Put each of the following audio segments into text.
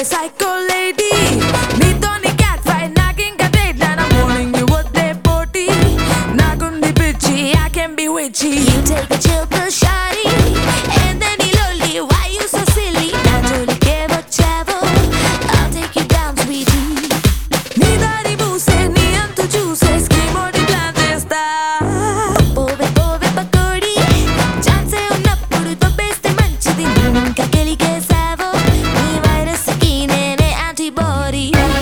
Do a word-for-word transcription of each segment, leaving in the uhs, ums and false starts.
psycho lady. నీతోని cat fight నాకింకా deadline. I'm warning you వద్దే పోటీ. నాకుంది పిచ్చి, I can be witchy. You take a chill pill, shawty, and then you lolly. Why you so silly? నా జోలికే వచ్చావో, I'll take you down, sweetie. నీ దారి మూసే, నీ అంతు చూసే scheme ఒకటి plan చేస్తా. పోవే పోవే పకోడీ, ఛాన్సే ఉన్నప్పుడు దొబ్బేస్తే మంచిది. నువ్వింకా గెలికేశావో, నీ వైరస్కి నేనే antibody.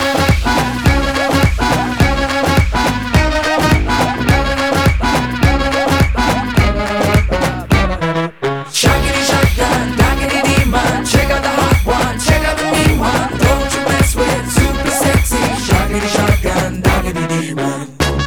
Shockity shotgun, dockity demon. Check out the hot one, check out the mean one. Don't you mess with super sexy. Shockity shotgun, dockity demon.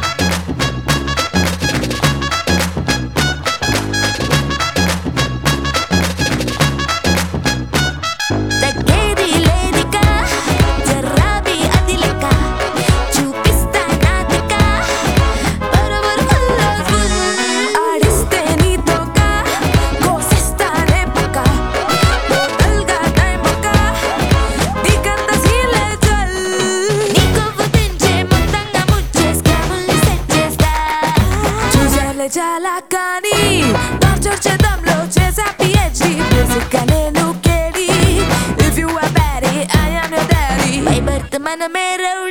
తగ్గేది లేదిక, జర్రాబి అది లెక్క. చూపిస్తా నాటిక, బరబర్ కల్లోస్ బుల్. ఆడిస్తే నీతోక, కోసిస్తానే పక్క. టోటల్గా టైం ఒక్క, నీకంత సీన్లే చల్. నీ కొవ్వు దించే మొత్తంగా ముచ్చే స్కాముల్ని సెట్ చేస్తా. చూసాలే చాలా కానీ టార్చర్ చేద్దాంలో చేసా పిహెచ్డి. బేసిక్గా నేను కేడి. If you are baddie, I am your daddy. By birth మనమే రౌడీ.